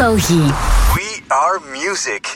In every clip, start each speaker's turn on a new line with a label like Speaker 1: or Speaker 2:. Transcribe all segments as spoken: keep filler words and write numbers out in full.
Speaker 1: nostalgie.
Speaker 2: We are music.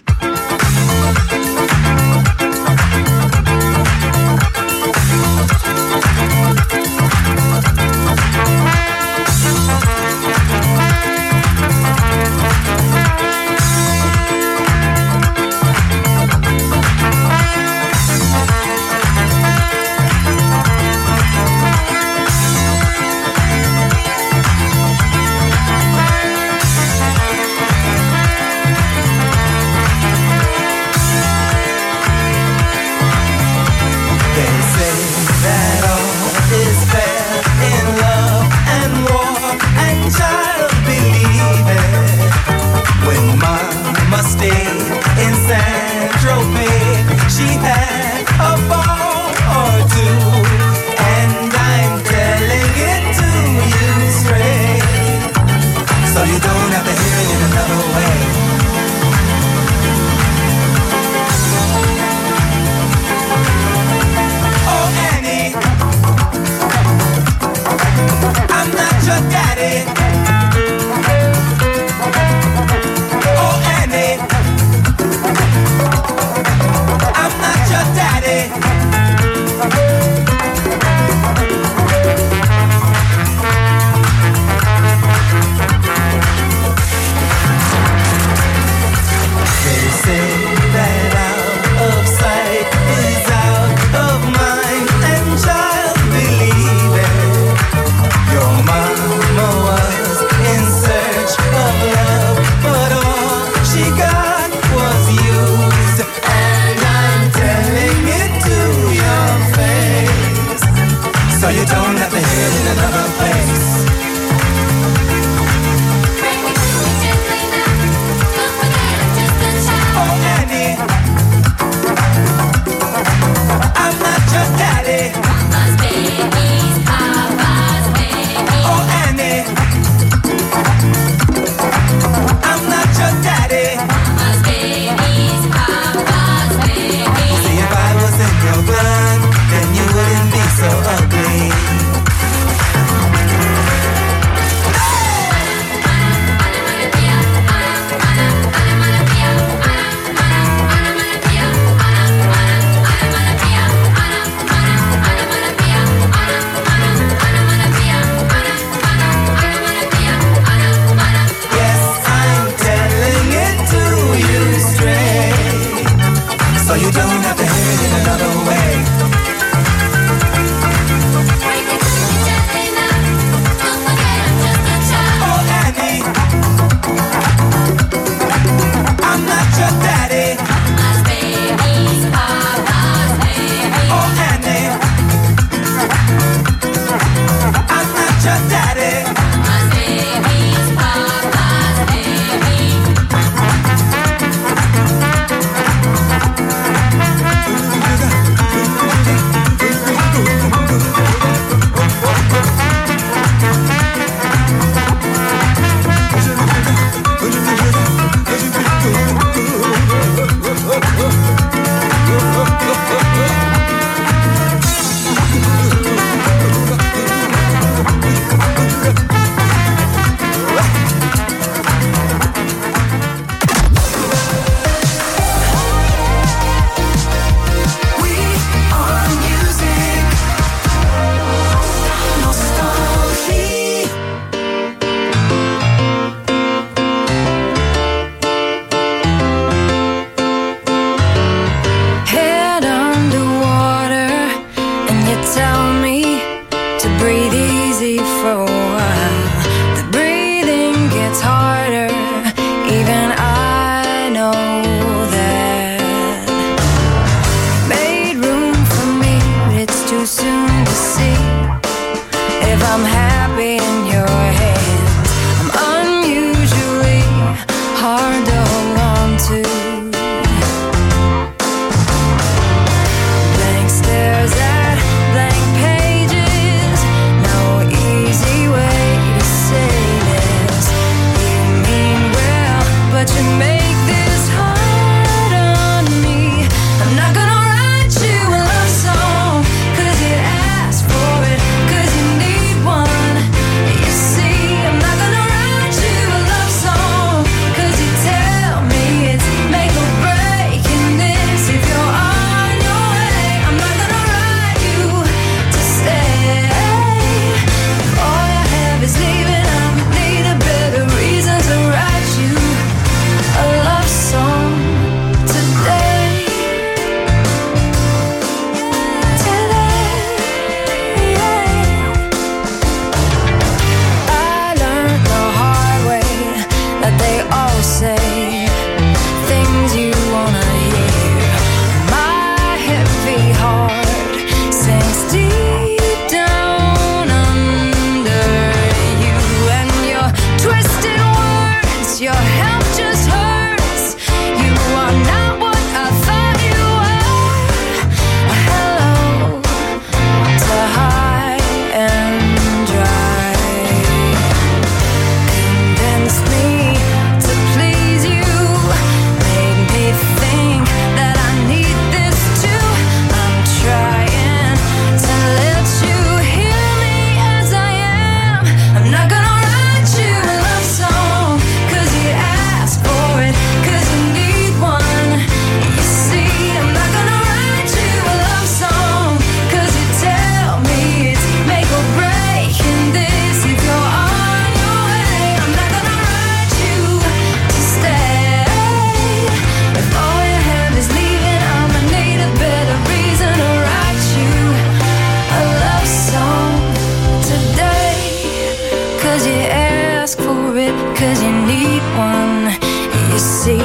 Speaker 3: Oh, Annie.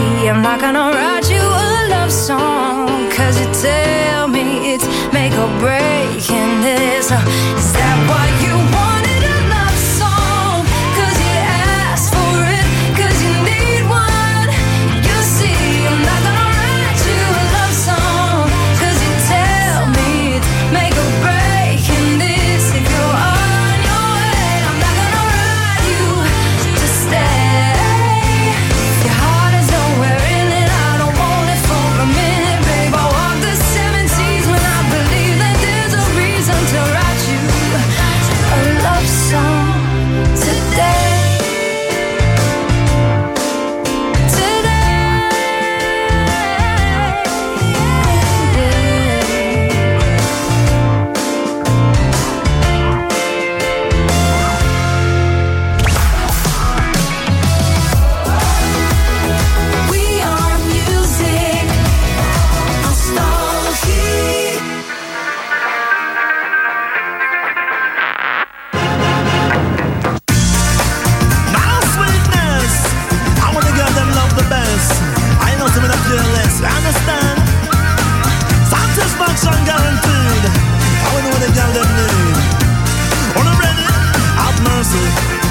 Speaker 1: I'm not gonna write you a love song, cause you tell me it's make or break. And this, uh, is that why you wanted a love song? Cause you asked for it, cause you need one. You see, I'm not gonna write you a love song, cause you tell me it's make or break. And this, if you're on your way, I'm not gonna write you to stay. Your heart is nowhere in it, I don't want it for a minute, babe. I walk the seven seas when I believe that there's a reason to write you a love song today. We are music, nostalgie.
Speaker 3: My sweetness, I wanna girl them love the best. I know some of them fearless, you understand? Satisfaction guaranteed. I wanna what the girl them need. Wanna ready? Have mercy.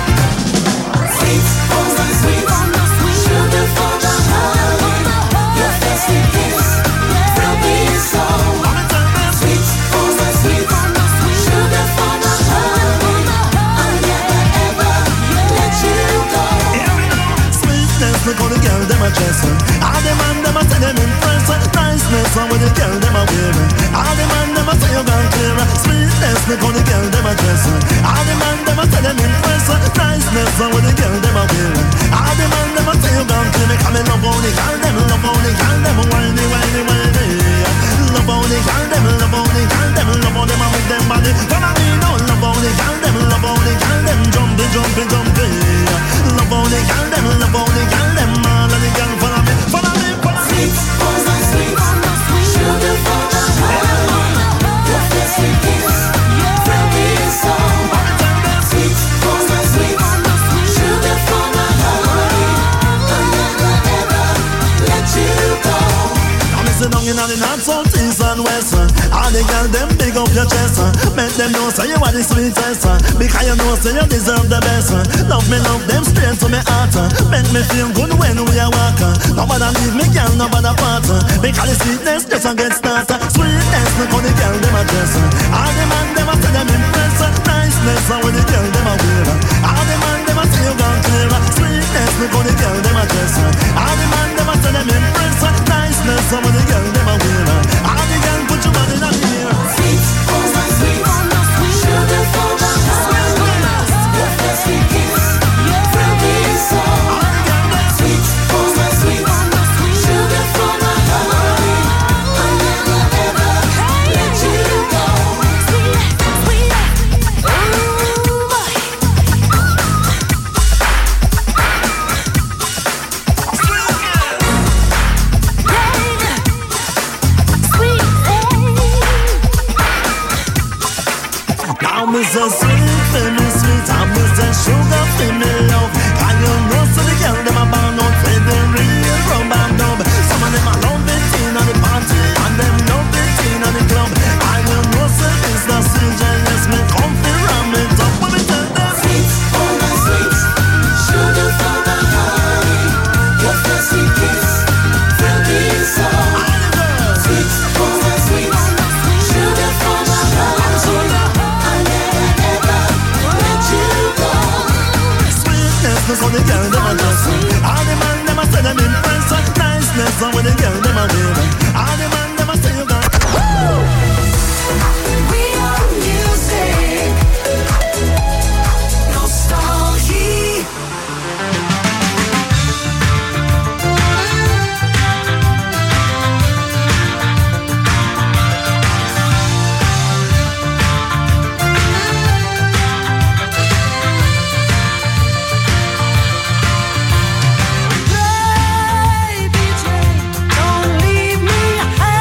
Speaker 4: Sweet, oh my sweet, sugar for the honey. Your fancy kiss will be so
Speaker 3: I'm a tell them.
Speaker 4: sweet, oh my sweet, sugar for the honey. I'll never ever let you go.
Speaker 3: Here we go. Sweetness, look how the girl them a dress. All the man them a say them impress. Niceness, how the girl them a wear. All the man them a say you gone clear. Sweetness, look how the girl them a dress. All the man them a say them impress. Niceness, how the girl them a wear. All the man them a say you gone clear. Come and love how the girl them, love how the girl them whiny, whiny, whiny. Love how the girl them, love how the girl them, love how them a with them body. Follow me now, love how the girl them, love how the girl them jumping, jumping, jumping. Love how the girl them, love how the girl them, all of the girl follow me, follow me, follow me.
Speaker 4: Sweet, oh my sweet, sugar for the honey. Your fancy kiss will be so sweet, oh my sweet, sugar for the honey. I'll never ever let you go.
Speaker 3: I'm missing down in all the north, south, east and west. All the girls them big up your chest. Make them know say you are the sweetest. Because you know say you deserve the best. Love me, love them straight to me heart. Make me feel good when we are walking. Nobody leave me, girl, nobody part. Because the sweetness just a get started. Sweetness, look how the girl them a dress. All the man them a say them impress. Niceness, how the girl them a wear. All the man them a say you gone clear. Sweetness, look how the girl them a dress. All the man them a say them impress. Niceness, how the girl them a wear. All the girl put your body in the air.
Speaker 4: Sweet, oh my sweet, sugar for the honey. Your fancy kiss will be so sweet, oh my sweet, sugar for the honey. I'll never ever let you go.
Speaker 3: Now me say sweet for me sweet, and me say sugar for me love. Can you know so the girl them a burn out for the real rum and dub. Some of them a love it in on the party, and them love it in on the club. And you know so it's the season, yes me come fi ram it up. When me tell them
Speaker 4: Sweet, oh my sweet, sugar for the honey. Your fancy kiss will be so sweet, oh my sweet, sugar for the honey. I'll never ever let you go.
Speaker 3: sweetness, look how the girl them a dress. All the man them a say them impress. Niceness, how the girl them a wear. All the man them a say you got.
Speaker 1: We are music, nostalgie. Baby Jane, don't leave me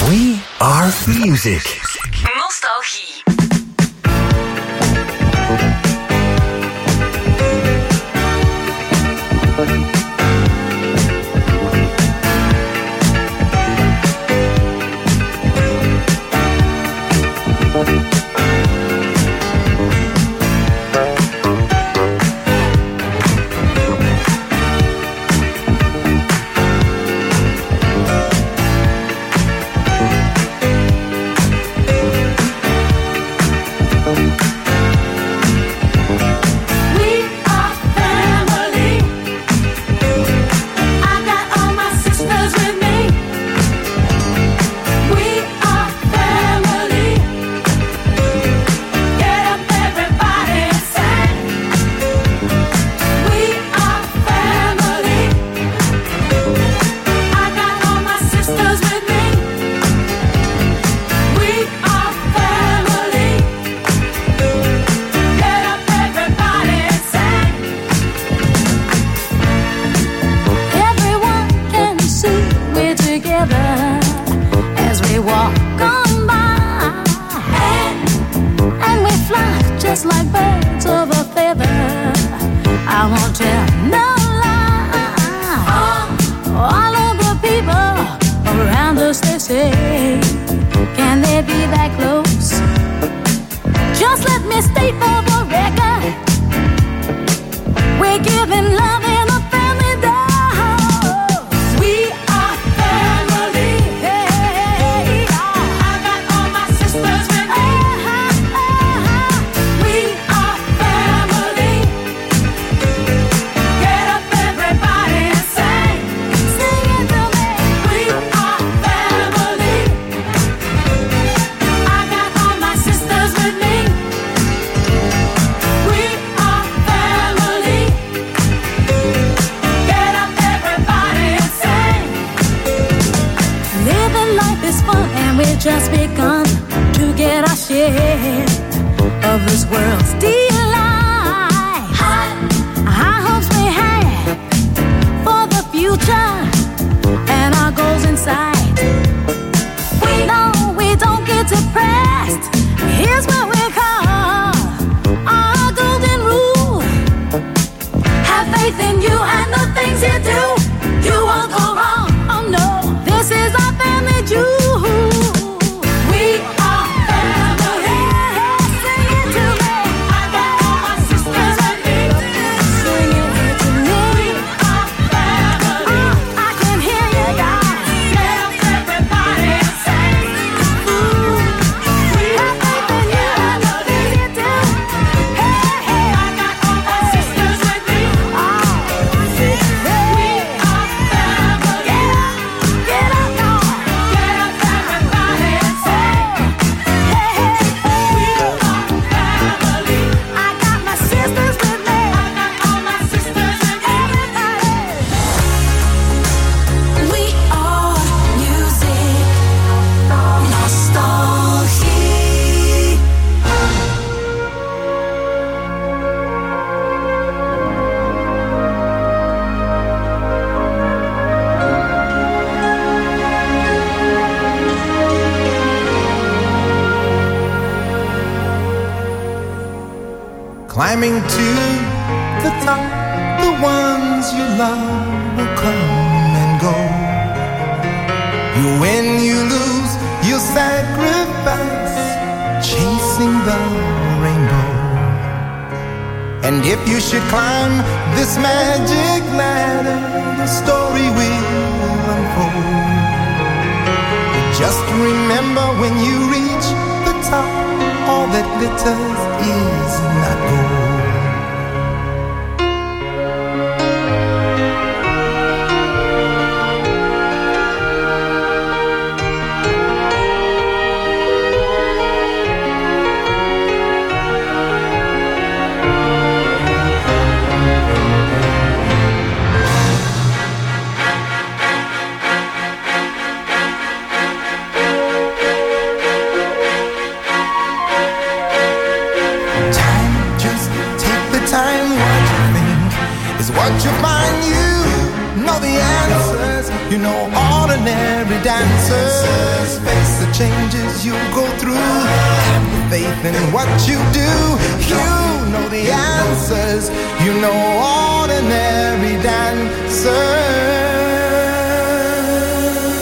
Speaker 2: We are music.
Speaker 5: Nostalgie.
Speaker 1: Just begun to get our share of this world's delight. High, high hopes we have for the future and our goals in sight. We know we don't get depressed. Here's what we call our golden rule. Have faith in you and the things you do. You won't go wrong. Oh no, this is our family jewel.
Speaker 3: Climbing to the top, the ones you love will come and go. You win, you lose, you sacrifice, chasing the rainbow. And if you should climb this magic ladder, the story will unfold. Just remember when you reach the top, all that glitters is not gold. What you find, you know the answers. You know ordinary dancers face
Speaker 6: changes you go through. Have faith in what you do. You know the answers. You know ordinary dancers.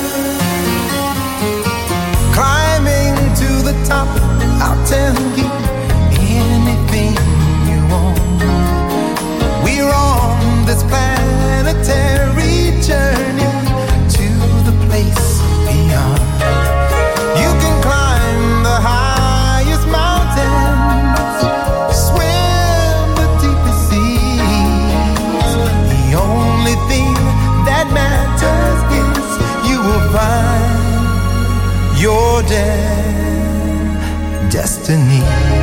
Speaker 6: Climbing to the top, I'll tell you anything you want. We're on this planetary journey to the place beyond. You can climb the highest mountains, swim the deepest seas. The only thing that matters is you will find your de- destiny.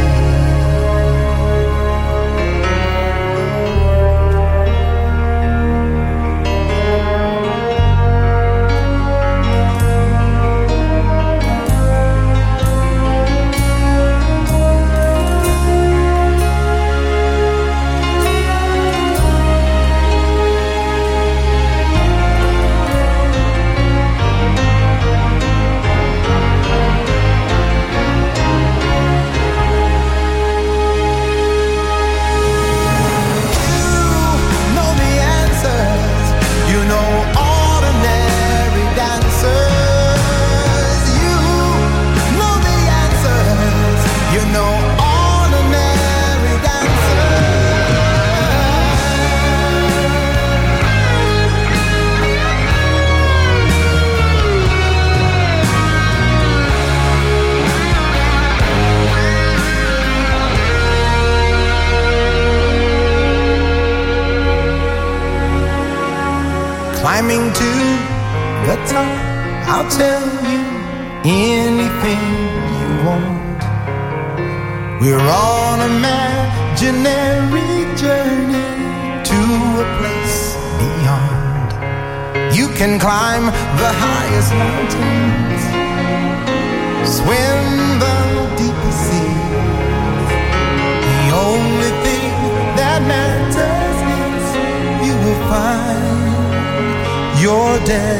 Speaker 6: Climbing to the top, I'll tell you anything you want. We're on an imaginary journey to a place beyond. You can climb the highest mountains, swim the deepest seas. The only thing that matters is you will find your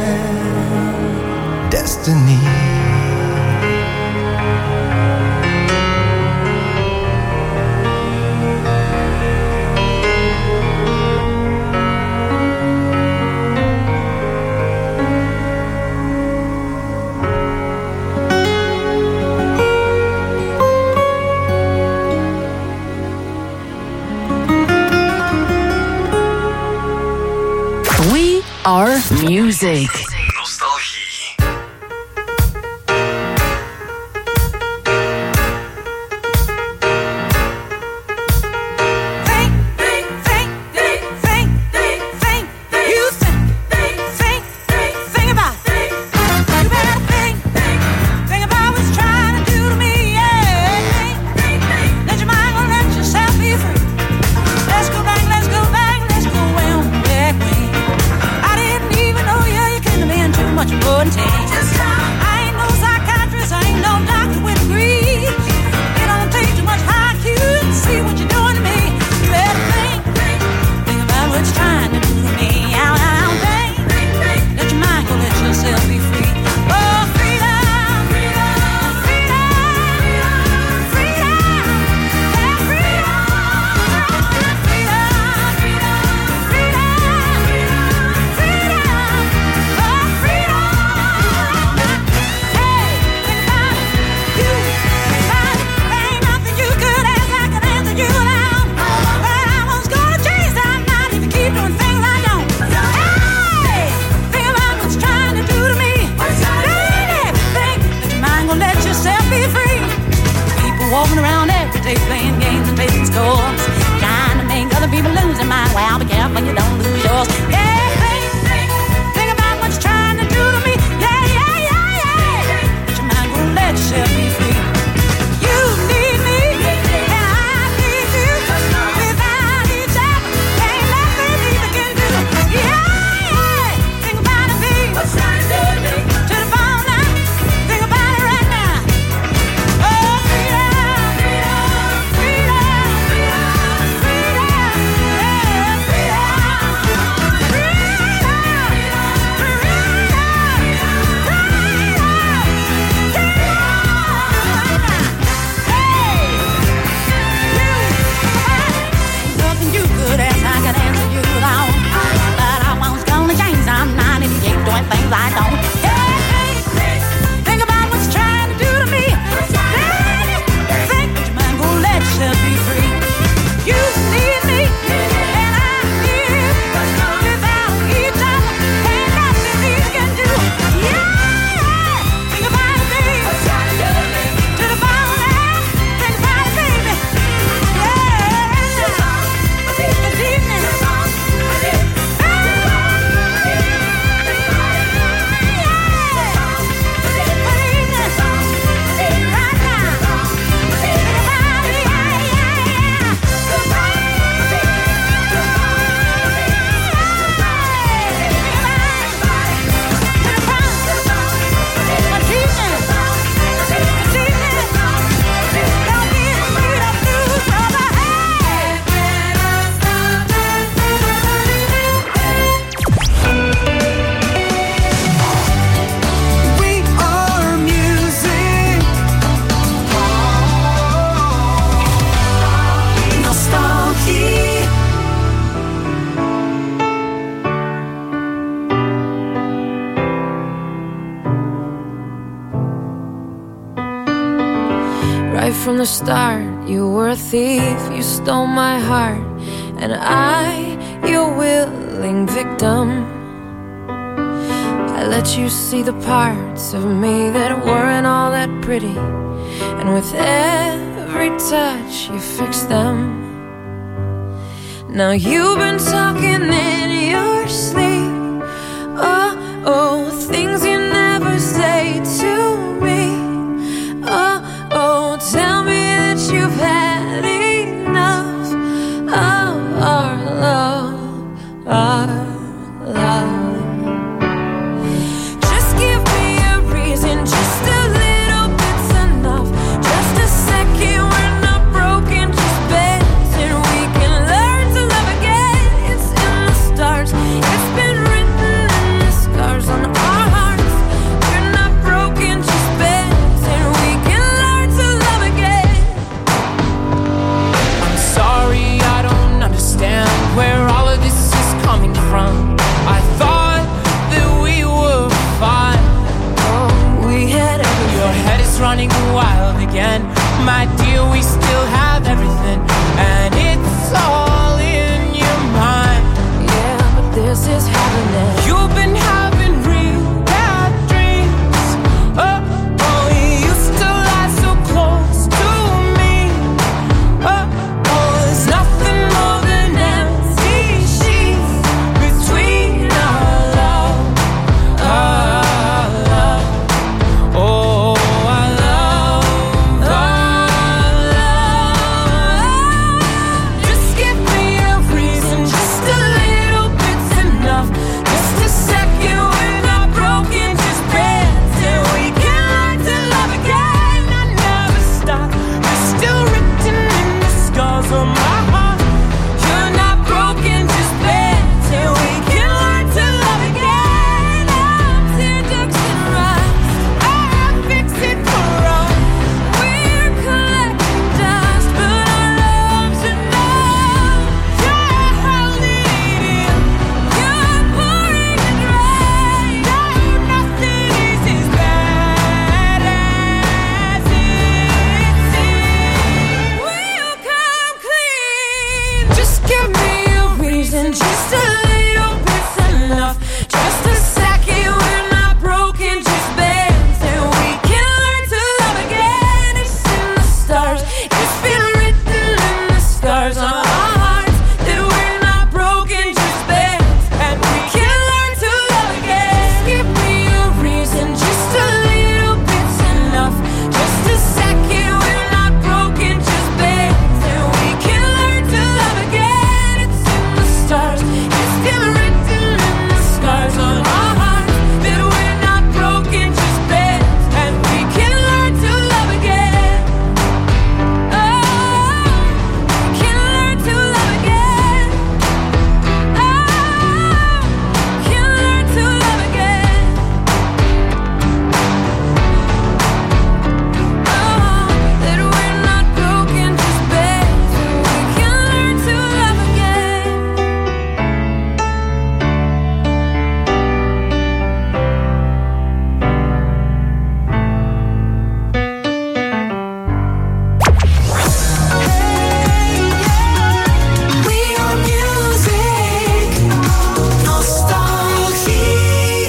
Speaker 6: de- destiny.
Speaker 7: Our music.
Speaker 2: Nostalgie.
Speaker 1: Think, think, think, think, think, think, think. You think, think, think, think, think about. You better think, think, think about what it's trying to do to me. Yeah, think, think, think. Let your mind go, let yourself be free. Let's go back, let's go back, let's go way on back way. Much more than I ain't no psychiatrist, I ain't no doctor with degrees. It don't take too much I Q to see what you're doing to me. You better think, think, think about what it's trying to do to me. Out, out, think, think, think. Let your mind go, let yourself be free. Oh, freedom, freedom, freedom, freedom, yeah, freedom, freedom, freedom, freedom, freedom, oh, freedom. Walking around every day playing games and taking scores, trying to make other people lose their mind. Well, be careful you don't lose yours. Yeah, think, think, think about what you're trying to do to me. Yeah, yeah, yeah, yeah. Let your mind go, let yourself be free. You need me, and I need you. Without each other, ain't nothing either can do. Yeah, yeah. Think about it, babe. What's trying to do to me? To the bone now. Think about it right now. Oh, freedom. Freedom, freedom, freedom. Right from the start, you were a thief, you stole my heart, and I, your willing victim. I let you see the parts of me that weren't all that pretty, and with every touch you fixed them. Now you've been talking in your sleep, oh, oh, things you never say to me, oh, oh, tell me that you've had enough of our love, our love. Just give me a reason, just a little bit's enough, just a second, we're not broken, just bends, and we can learn to love again. It's in the stars, it's been written in the scars on our hearts. We're not broken, just bends, and we can learn to love again.
Speaker 8: I'm sorry, I don't understand where all of this is coming from. I thought that we were fine.
Speaker 1: Oh, we had everything.
Speaker 8: Your head is running wild again. My dear, we still have everything, and it's all in your mind.
Speaker 1: Yeah, but this is happening.
Speaker 8: You've been having real bad dreams. Oh, oh, you used to lie so close to me. Oh, oh, there's nothing more than empty sheets between our love, our love. Oh, our love, our love. Just give me a reason, just a little bit's enough. Just a second, we're not broken, just bends, and we can learn to love again. I never stop, you're still written in the scars on my heart. You're not broken, just bends, and we can learn to love again. I'm tear ducts and rocks, I fix it for us. We're collecting dust, but our love's enough. You're holding it in, you're pouring it right. No, nothing is as bad as it seems. We'll come clean. Just give me a reason, just a little bit's enough. Just a second, we're not broken, just bends, and we can learn to love again. It's in the stars, it's been written in the scars on our hearts that we're not broken, just bends, and we can learn to love again. Just give me a reason, just a little bit's enough. Just a second, we're not broken, just bends, and we can learn to love again. It's in the stars, it's been written in the scars on our hearts that we're not broken, just bends, and we can learn to love again. Oh, we can learn to love again. Oh, we can learn to love again. Oh, that we're not broken, just bends, and we can learn to love again.
Speaker 4: We are music, nostalgie.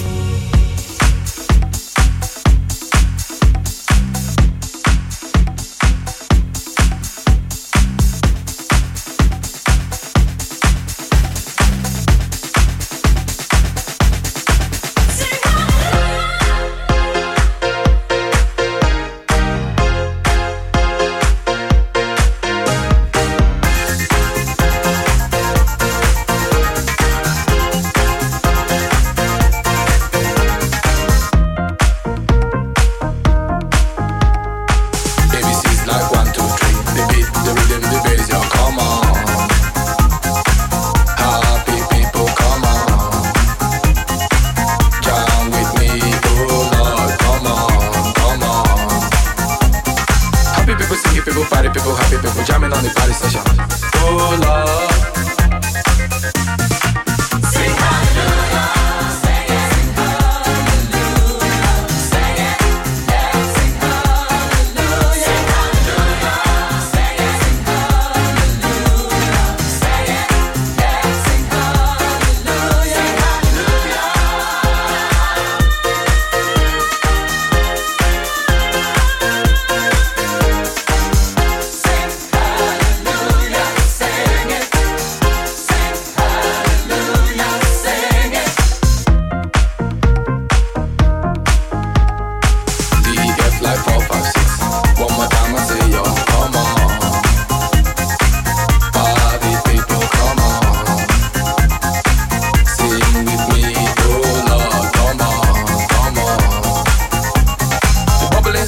Speaker 9: A B C's like one, two, three. The beat, the rhythm, the bass, yo, come on. Happy people, come on. Jam with me, oh Lord, come on, come on. Happy people, singing people, party people, happy people, jamming on the party session. Oh Lord. Sing hallelujah, sing it, sing hallelujah, sing it, yeah, sing hallelujah, sing hallelujah.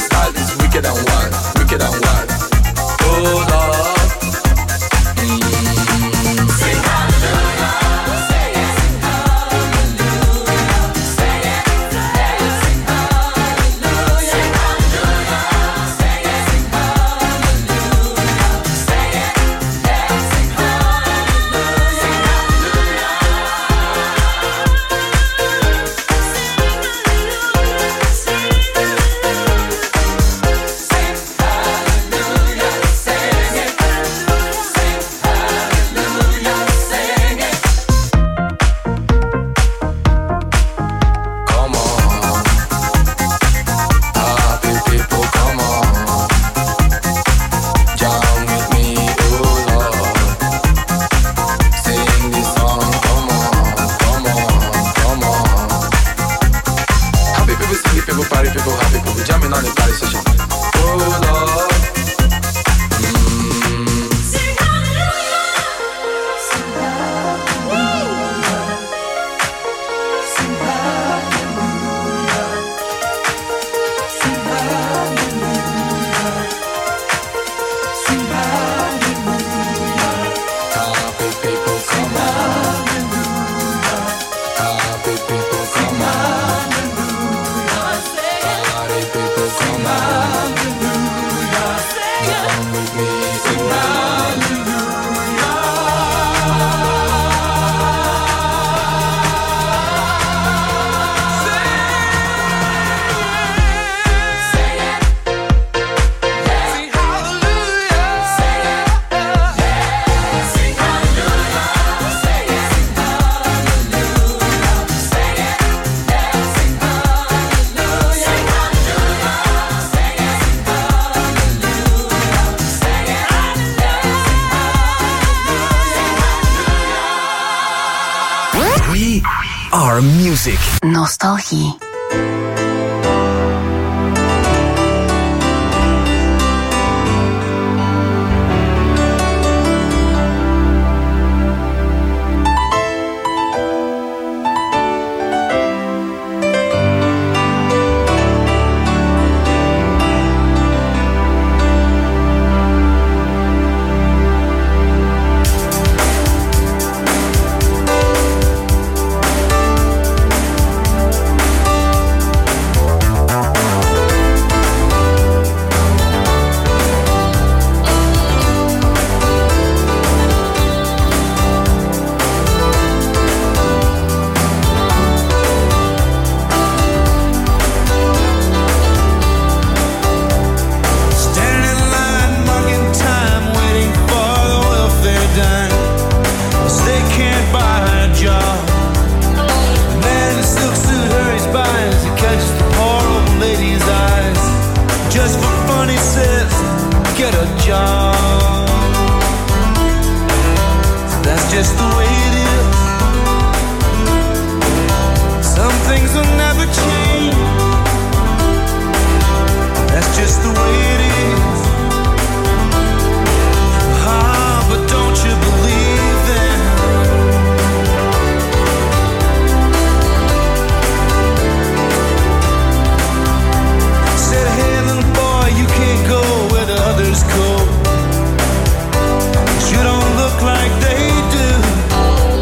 Speaker 9: style is wicked and wild, wicked and wild. Oh Lord.
Speaker 7: Music.
Speaker 10: Nostalgie.
Speaker 3: You don't look like they do.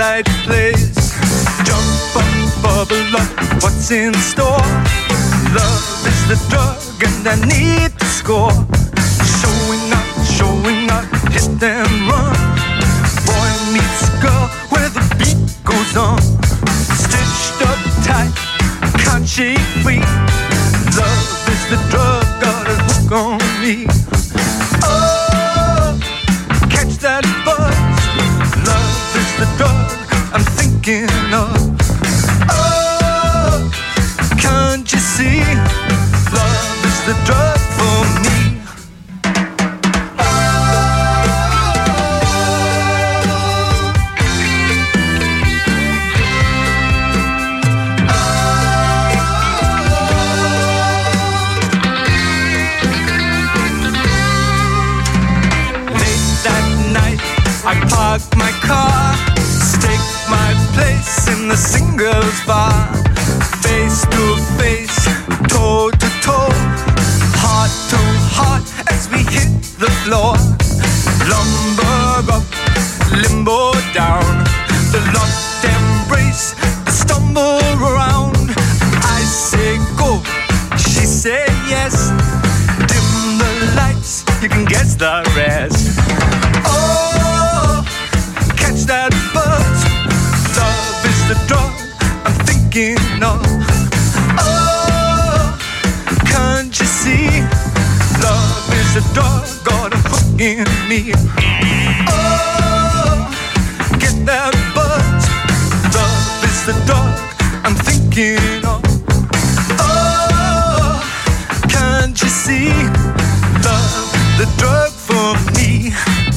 Speaker 10: right place. Jump up, bubble up, what's in store? Love is the drug and I need to score. Showing up, showing up, hit and run. Boy meets girl where the beat goes on. Stitched up tight, can't shake free. Love is the drug, got a hook on me. Oh, catch that buzz. Love is the drug I'm thinking of. Oh, can't you see? Love is the drug for me. I park my car, stake my place in the singles bar. Face to face, toe to toe, heart to heart as we hit the floor. Lumber up, limbo down, the locked embrace, the stumble around. I say go, she say yes. Dim the lights, you can guess the rest. Oh, catch that buzz. Love is the drug I'm thinking of. Oh, can't you see? Love is the drug, got a hook in me. Oh, get that buzz. Love is the drug I'm thinking of. Oh, can't you see? Love, the drug for me.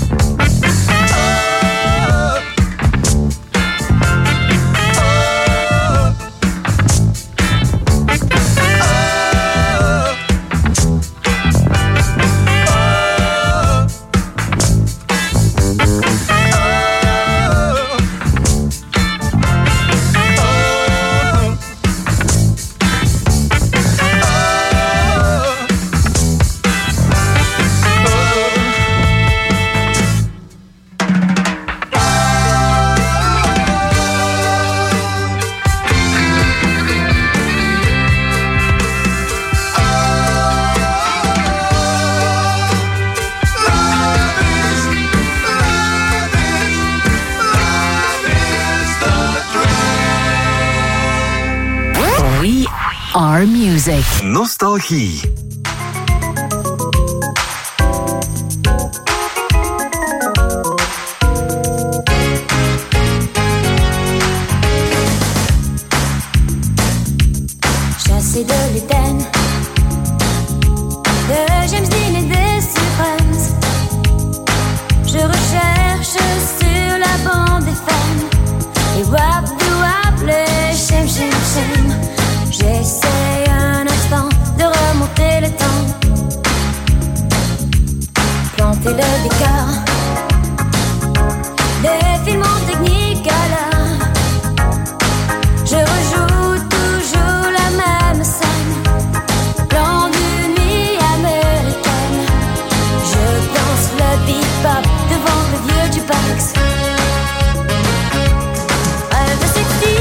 Speaker 7: Our music.
Speaker 2: Nostalgie.
Speaker 1: Chassé de l'Éden, de James Dean et des Supremes, je recherche sur la bande des femmes et wap de wap le shem shem shem. J'essaie un instant de remonter le temps, planter le décor, défilement technique à l'heure. Je rejoue toujours la même scène, plan d'une nuit américaine. Je danse le bebop devant le vieux jukebox. Rêve sexy,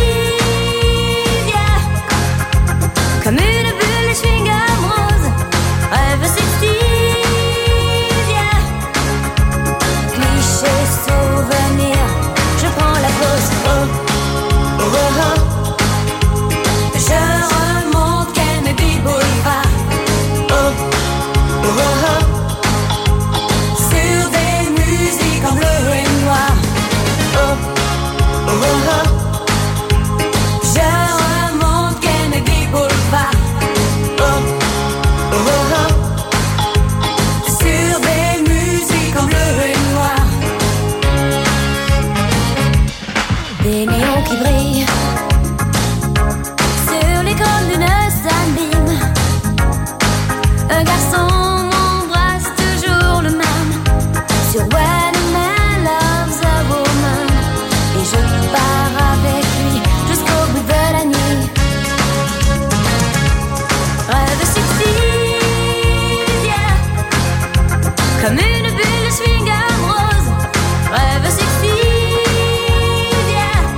Speaker 1: comme une bulle chewing-gum rose. Rêve sexy, yeah. Cliché souvenir, je prends la pause. Oh, oh, oh, oh. Je remonte Kennedy Boulevard. Oh, oh, oh, oh. Sur des musiques en bleu et noir. Oh, oh, oh, oh. Des néons qui brillent sur l'écran d'une Sunbeam. Un garçon m'embrasse toujours le même sur When a Man Loves a Woman. Et je pars avec lui jusqu'au bout de la nuit. Rêve sexy, yeah. Comme une bulle chewing-gum rose. Rêve sexy, yeah.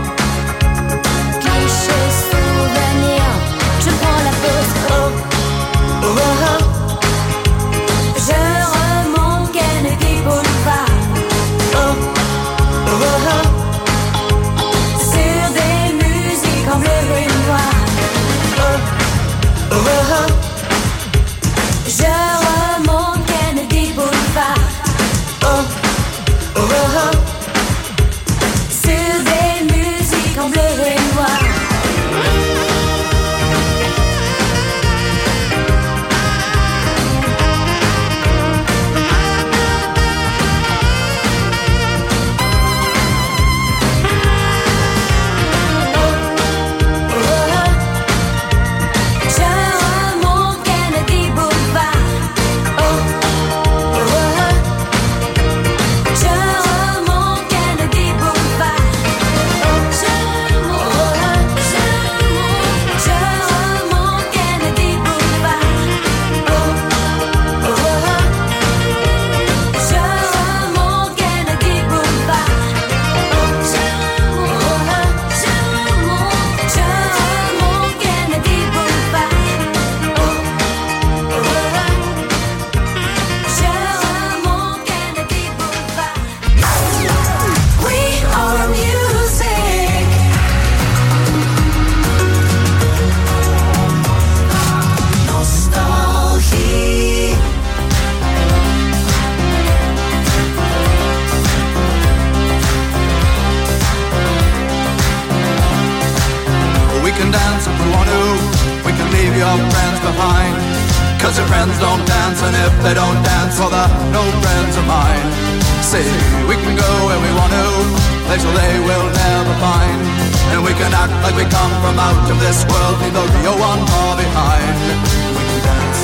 Speaker 10: your friends behind. Cause your friends don't dance, and if they don't dance, well they're no friends of mine. See, we can go where we want to, places where they will never find. And we can act like we come from out of this world, leave the real one far behind. We can dance.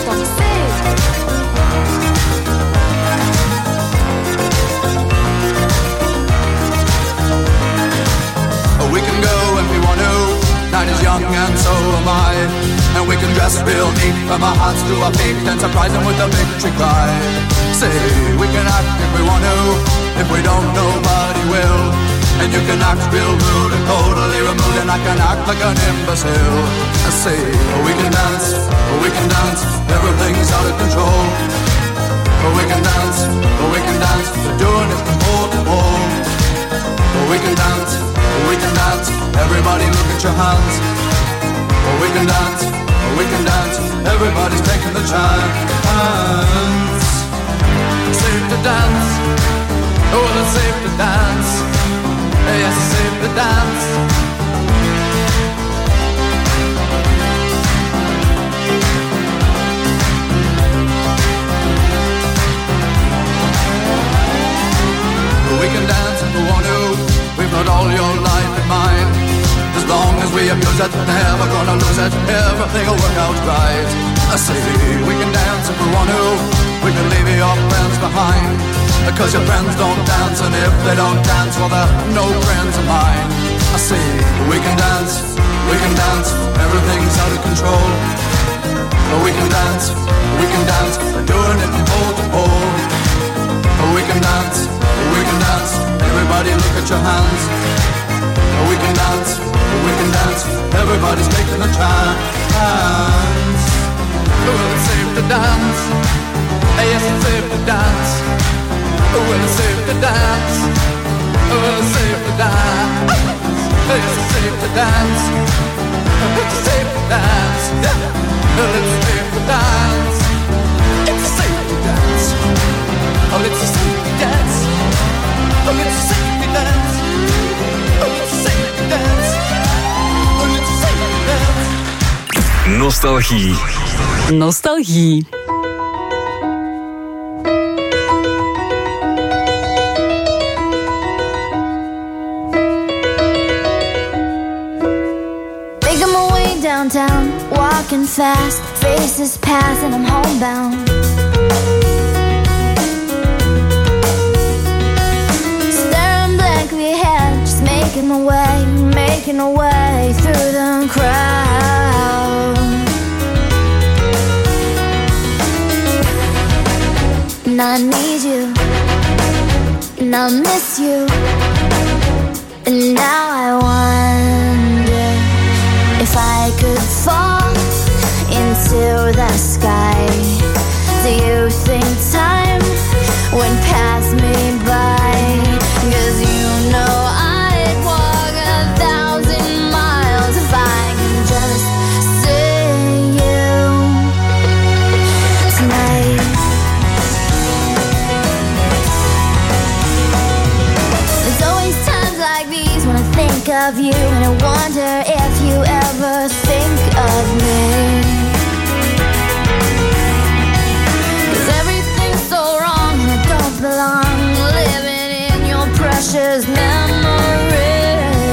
Speaker 10: We can go if we want to, night is young and so am I. And we can dress real neat from our hearts to our feet and surprise them with a victory cry. Say, we can act if we want to, if we don't nobody will. And you can act real rude and totally removed, and I can act like an imbecile. I say, oh, we can dance, oh, we can dance, everything's out of control. Oh, we can dance, oh, we can dance, we're doing it from pole to pole. Oh, we can dance, oh, we can dance, everybody look at your hands. Oh, we can dance, oh, we can dance, everybody's taking the chance. Safe to dance, oh, it's safe to dance. Yes, it's safe to dance. We can dance if we want to, we've got all your life in mind. As long as we abuse it, never gonna lose it, everything will work out right. I say we can dance if we want to, we can leave your friends behind. Because your friends don't dance, and if they don't dance, well they're no friends of mine. I say we can dance, we can dance, everything's out of control. Oh, we can dance, we can dance, we're doing it from pole to pole. Oh, we can dance, we can dance, everybody look at your hands. Oh, we can dance, we can dance, everybody's taking a chance. Oh, it's safe to dance, yes, it's safe to dance. Oh, it's safe to dance, oh, it's safe to dance. It's safe to dance, it's safe to dance. It's safe to dance, it's safe to dance. Oh, it's safe to dance, oh, it's safe to dance. Oh, it's safe to dance, oh, it's safe to dance.
Speaker 2: Nostalgie.
Speaker 7: Nostalgie.
Speaker 11: Making my way downtown, walking fast, faces pass and I'm homebound. Staring blankly ahead, just making my way, making my way through the crowd. And I need you, and I miss you, and now I wonder if I could fall into the sky. Do you think time would pass me by? 'Cause you know I'd walk a thousand miles if I could just see you tonight. There's always times like these when I think of you, and I wonder if you ever think of me. 'Cause everything's so wrong and I don't belong, living in your precious memory.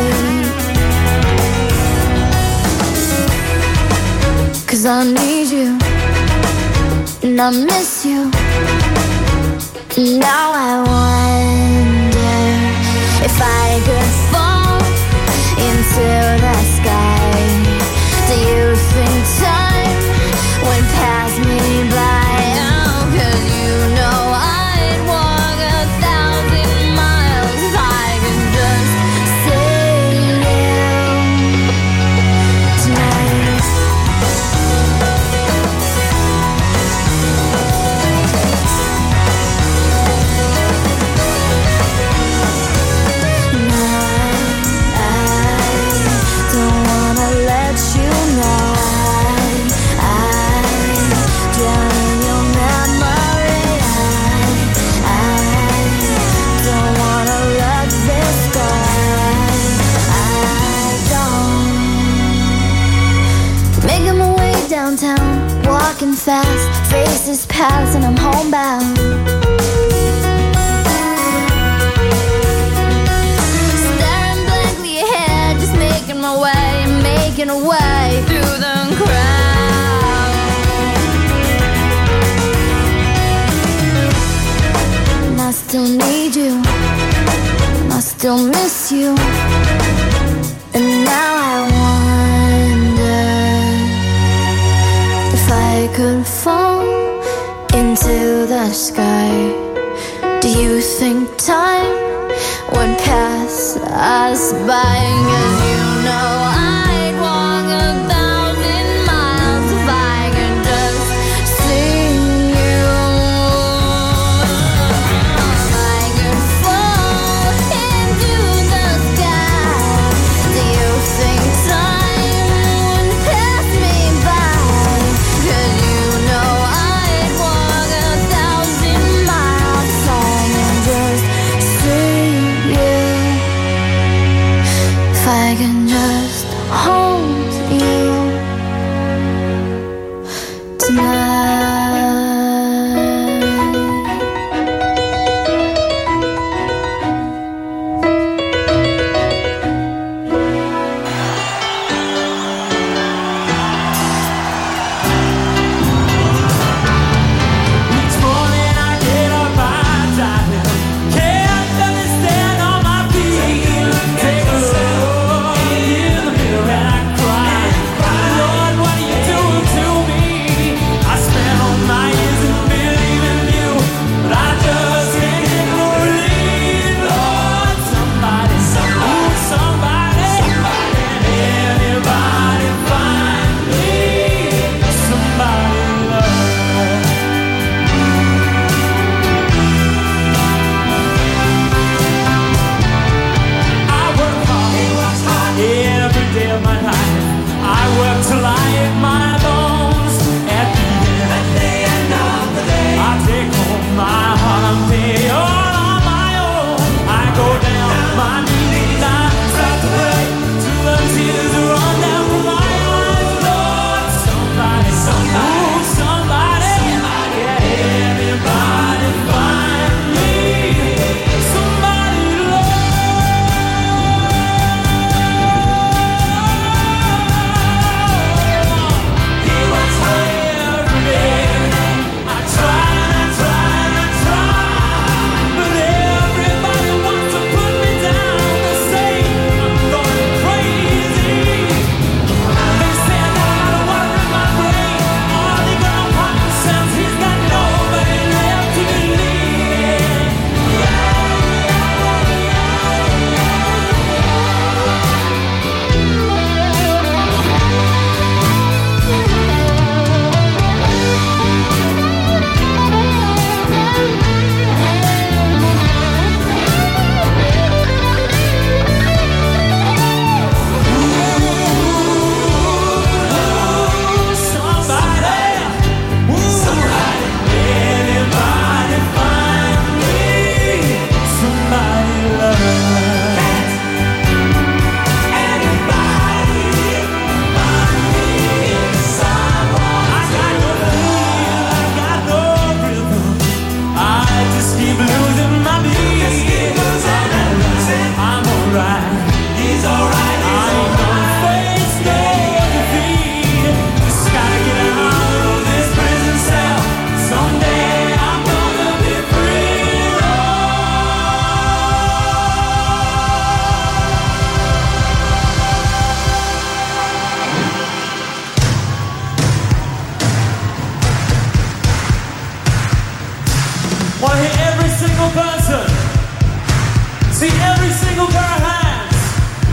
Speaker 11: 'Cause I need you, and I miss you, and now I wonder if I could fall into the sky. Do you think time would pass me by? Oh, 'cause you know I'd walk a thousand miles if I could just see you tonight. walking fast, faces pass, and I'm homebound. Staring blankly ahead, just making my way, making a way through the crowd. And I still need you, and I still miss you. And now I wonder if I could fall into the sky. Do you think time would pass us by? 'Cause you know I'd walk a thousand miles if I could just see you. If I could fall into the sky, do you think time would pass me by? 'Cause you know I'd walk a thousand miles if I could just see you. If I can just hold